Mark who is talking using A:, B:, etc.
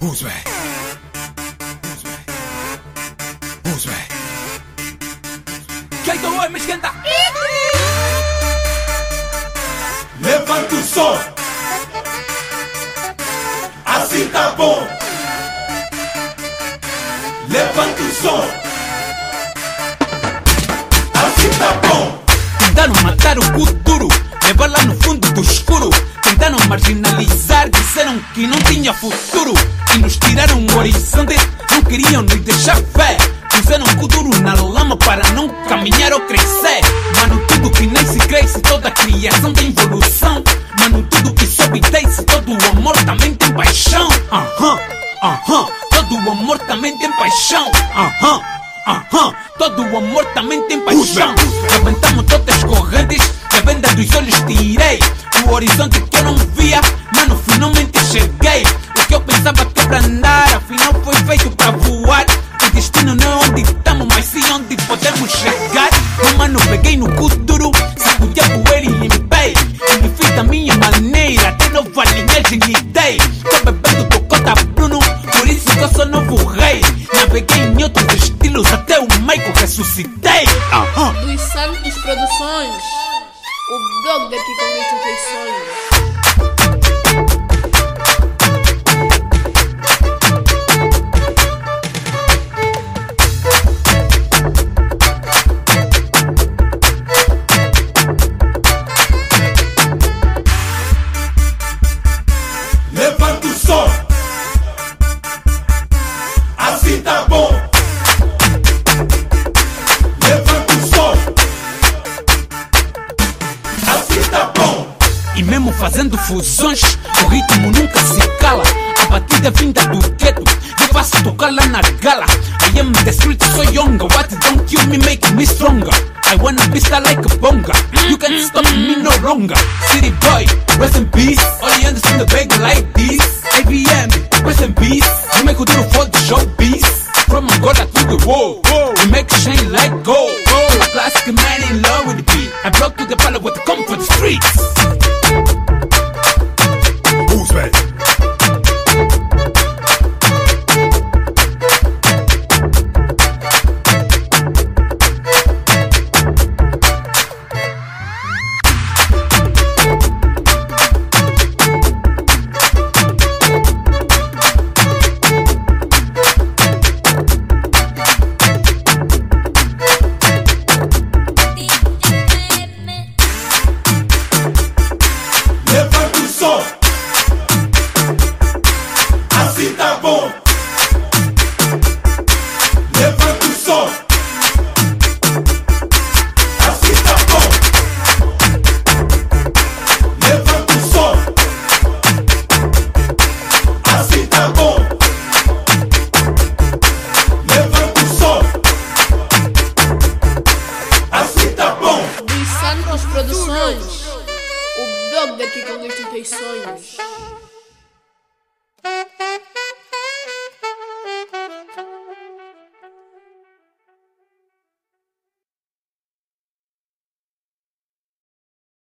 A: Who's back? Who's back? Who's back? Jeito é me esquenta.
B: Levanta o som, assim tá bom. Levanta o som, assim tá bom.
A: Tentaram matar o Kuduro, levar lá no fundo do escuro. Tentaram marginalizar, disseram que não tinha futuro. E nos tiraram o horizonte, não queriam nos deixar fé. Puseram Kuduro na lama para não caminhar ou crescer. Mano, tudo que nem se cresce, toda criação tem evolução. Mano, tudo que sobe desce, todo o amor também tem paixão. Todo o amor também tem paixão. Todo o amor também tem paixão. Levantamos todas as correntes, a venda dos olhos tirei. O horizonte que eu não via, mano, finalmente cheguei. O que eu pensava que é pra andar, afinal foi feito pra voar. O destino não é onde estamos, mas sim onde podemos chegar. Oh, mano, peguei no Kuduro, sacudi a poeira e limpei. E me fiz da minha maneira, até nova linhagem lhe dei. Tô bebendo do Cota Bruno, por isso que eu sou novo rei. Naveguei em outros estilos, até o Michael ressuscitei.
C: Dos Santos Produções, o blog daqui com instituições.
B: Levanta o som, assim tá bom. Levanta o som, assim tá bom.
A: E mesmo fazendo fusões, o ritmo nunca se cala. A batida vinda do gueto, eu faço tocar lá na gala. I am the street, so younger. What don't kill me, make me stronger. I wanna be star like a bonga. You can't stop me no longer. City boy, rest in peace. Only understand the bag like this. ABM, rest in peace. We make Kuduro for the showbiz. From Angola to the world, we make it shine like gold. A classic man in love with the beat. I brought to the palace with the comfort streets.
B: Who's back? Levanta o som, assim tá bom. Levanta o som, assim tá bom. Levanta o som, assim tá bom. Levanta o som, assim tá bom.
C: Dos Santos Produções, o blog daqui com instituições.